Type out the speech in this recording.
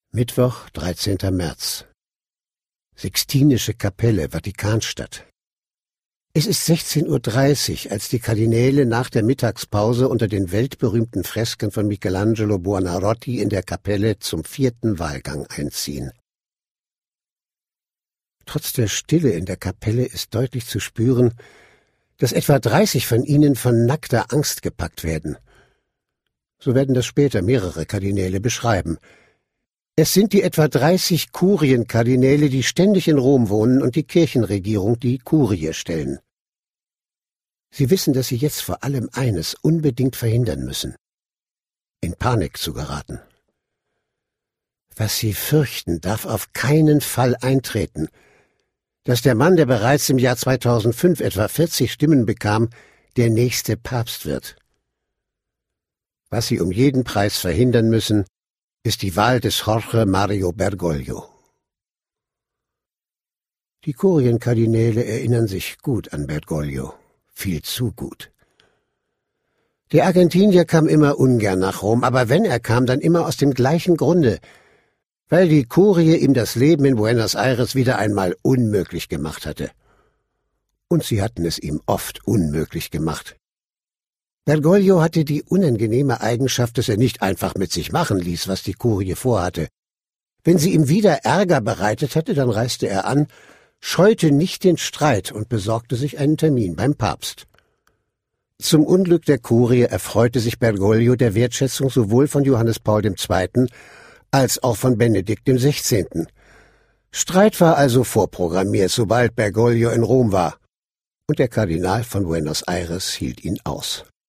Mittwoch, 13. März. Sixtinische Kapelle, Vatikanstadt. Es ist 16:30 Uhr, als die Kardinäle nach der Mittagspause unter den weltberühmten Fresken von Michelangelo Buonarroti in der Kapelle zum 4. Wahlgang einziehen. Trotz der Stille in der Kapelle ist deutlich zu spüren, dass etwa 30 von ihnen von nackter Angst gepackt werden. So werden das später mehrere Kardinäle beschreiben. Es sind die etwa 30 Kurienkardinäle, die ständig in Rom wohnen und die Kirchenregierung, die Kurie, stellen. Sie wissen, dass sie jetzt vor allem eines unbedingt verhindern müssen: in Panik zu geraten. Was sie fürchten, darf auf keinen Fall eintreten: dass der Mann, der bereits im Jahr 2005 etwa 40 Stimmen bekam, der nächste Papst wird. Was sie um jeden Preis verhindern müssen, ist die Wahl des Jorge Mario Bergoglio. Die Kurienkardinäle erinnern sich gut an Bergoglio, viel zu gut. Der Argentinier kam immer ungern nach Rom, aber wenn er kam, dann immer aus dem gleichen Grunde: weil die Kurie ihm das Leben in Buenos Aires wieder einmal unmöglich gemacht hatte. Und sie hatten es ihm oft unmöglich gemacht. Bergoglio hatte die unangenehme Eigenschaft, dass er nicht einfach mit sich machen ließ, was die Kurie vorhatte. Wenn sie ihm wieder Ärger bereitet hatte, dann reiste er an, scheute nicht den Streit und besorgte sich einen Termin beim Papst. Zum Unglück der Kurie erfreute sich Bergoglio der Wertschätzung sowohl von Johannes Paul II. Als auch von Benedikt XVI. Streit war also vorprogrammiert, sobald Bergoglio in Rom war, und der Kardinal von Buenos Aires hielt ihn aus.